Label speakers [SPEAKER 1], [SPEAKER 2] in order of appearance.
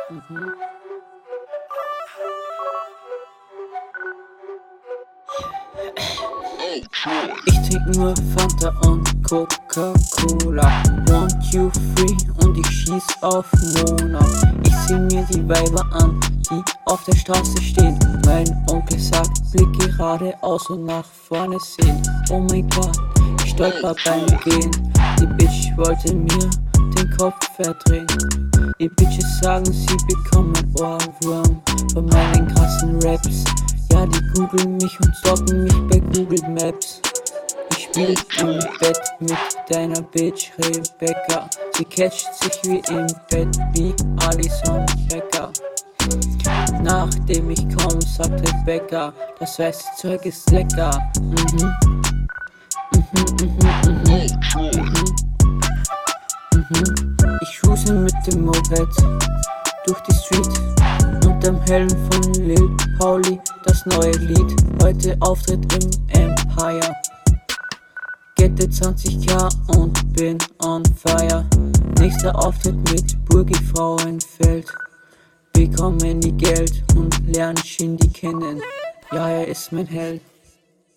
[SPEAKER 1] Mhm. Ich trink nur Fanta und Coca-Cola. 1, 2, 3 und ich schieß auf Mona. Ich seh mir die Weiber an, die auf der Straße stehen. Mein Onkel sagt, blick geradeaus und nach vorne sehen. Oh mein Gott, ich stolper beim Gehen. Die Bitch wollte mir den Kopf verdrehen. Die Bitches sagen, sie bekommen Ohrwurm von meinen krassen Raps. Ja, die googeln mich und stalken mich bei Google Maps. Ich spiel im Bett mit deiner Bitch Rebecca. Sie catcht sich wie im Bett wie Alison Becker. Nachdem ich komm, sagt Rebecca, das weiße Zeug ist lecker. Ich cruise mit dem Moped durch die Street unterm Helm von Lil Pauli, das neue Lied. Heute Auftritt im Empire. Gette 20k und bin on fire. Nächster Auftritt mit Burgi Frauenfeld. Bekommen die Geld und lernen Shindy kennen. Ja, er ist mein Held.